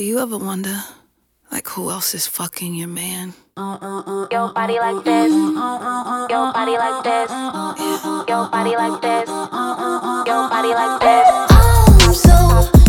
Do you ever wonder, like, who else is fucking your man? Your body like this. Your body like this. Your body like this. Your body like this. I'm so